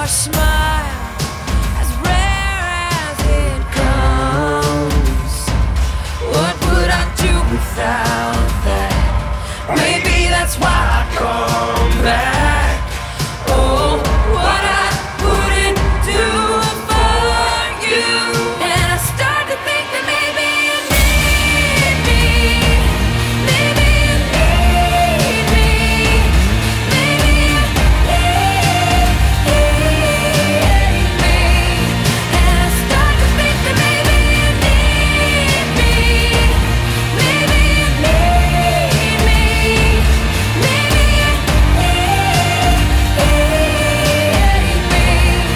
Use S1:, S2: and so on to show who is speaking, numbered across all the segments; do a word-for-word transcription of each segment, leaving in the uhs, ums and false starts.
S1: your smile, as rare as it comes. What would I do without that? Maybe that's why I come back. Oh, what I wouldn't do for you. And I start to think that maybe you need me. Maybe you need me. Maybe you need me. And I start to think that maybe you need me. Maybe you need me. Maybe you need me.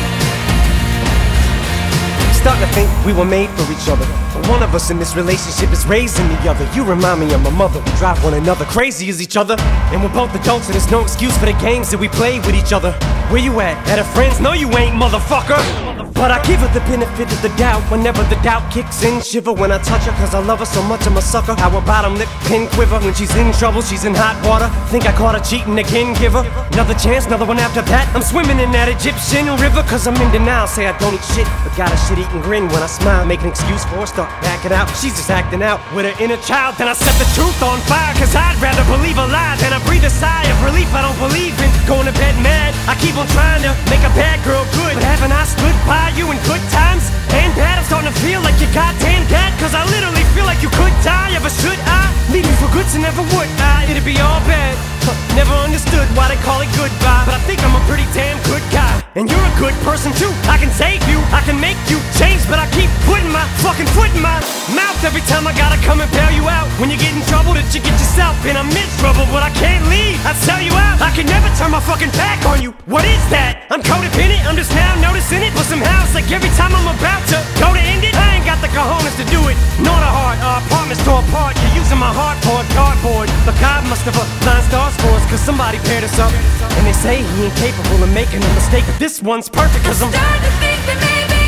S2: Starting to think we were made for each other, but one of us in this relationship is raising the other. You remind me of my mother. We drive one another crazy as each other, and we're both adults, and there's no excuse for the games that we play with each other. Where you at? At her friends? No, you ain't, motherfucker. But I give her the benefit of the doubt whenever the doubt kicks in. Shiver when I touch her, cause I love her so much I'm a sucker. How her bottom lip pin quiver when she's in trouble, she's in hot water. Think I caught her cheating again, give her another chance, another one after that. I'm swimming in that Egyptian river, cause I'm in denial. Say I don't eat shit, but got a shit-eating grin when I smile. Make an excuse for her, start backing out. She's just acting out with her inner child. Then I set the truth on fire, cause I'd rather believe a lie than I breathe a sigh of relief. I don't believe in going to bed mad. I keep on trying to make a bad girl good, but haven't I stood by you in good times and bad? I'm starting to feel like you're goddamn dead, cause I literally feel like you could die. Ever should I leave me for good, so never would I. It'd be all bad. Huh, never understood why they call it goodbye, but I think I'm a pretty damn good guy. And you're a good person too. I can save you, I can make you change, but I keep putting my fucking foot in my mouth every time I gotta come and bail you out. When you get in trouble that you get yourself in, I'm in trouble, but I can't leave. I sell you out. I can never turn my fucking back on you. What is that? I'm codependent, I'm just now noticing it, but somehow it's like every time I'm about to go to end it, I ain't got the cojones to do it. Nor the heart, our apartments tore apart. You're using my heart for a cardboard, but God must have aligned stars for us, cause somebody paired us up. And they say he ain't capable of making a mistake, but this one's perfect, cause I'm
S1: starting to think that maybe